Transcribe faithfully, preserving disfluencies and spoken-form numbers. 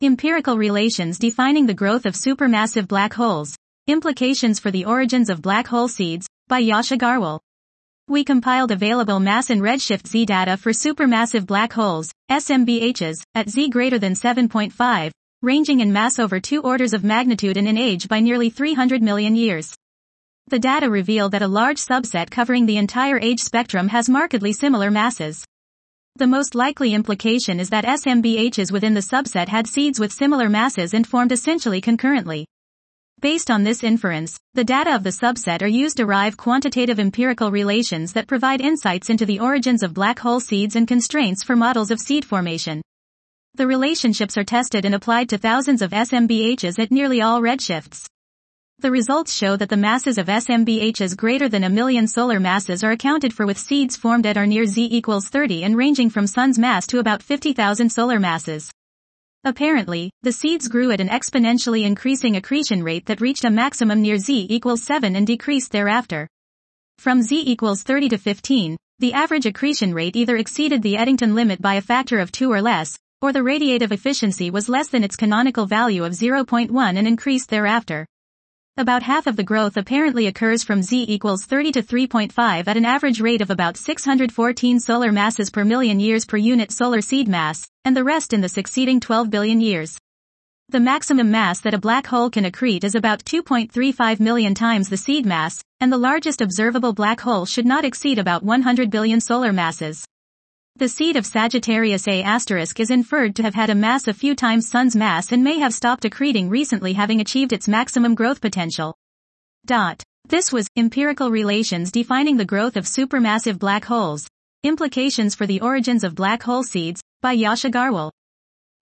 Empirical Relations Defining the Growth of Supermassive Black Holes. Implications for the Origins of Black Hole Seeds, by Yash Agarwal. We compiled available mass and redshift Z data for supermassive black holes, S M B Hs, at Z greater than seven point five, ranging in mass over two orders of magnitude and in age by nearly three hundred million years. The data reveal that a large subset covering the entire age spectrum has markedly similar masses. The most likely implication is that S M B Hs within the subset had seeds with similar masses and formed essentially concurrently. Based on this inference, the data of the subset are used to derive quantitative empirical relations that provide insights into the origins of black hole seeds and constraints for models of seed formation. The relationships are tested and applied to thousands of S M B Hs at nearly all redshifts. The results show that the masses of S M B Hs greater than a million solar masses are accounted for with seeds formed at or near Z equals thirty and ranging from Sun's mass to about fifty thousand solar masses. Apparently, the seeds grew at an exponentially increasing accretion rate that reached a maximum near Z equals seven and decreased thereafter. From Z equals thirty to fifteen, the average accretion rate either exceeded the Eddington limit by a factor of two or less, or the radiative efficiency was less than its canonical value of zero point one and increased thereafter. About half of the growth apparently occurs from Z equals thirty to three point five at an average rate of about six hundred fourteen solar masses per million years per unit solar seed mass, and the rest in the succeeding twelve billion years. The maximum mass that a black hole can accrete is about two point three five million times the seed mass, and the largest observable black hole should not exceed about one hundred billion solar masses. The seed of Sagittarius A* is inferred to have had a mass a few times Sun's mass and may have stopped accreting recently, having achieved its maximum growth potential. Dot. This was Empirical Relations Defining the Growth of Supermassive Black Holes. Implications for the Origins of Black Hole Seeds, by Yash Agarwal.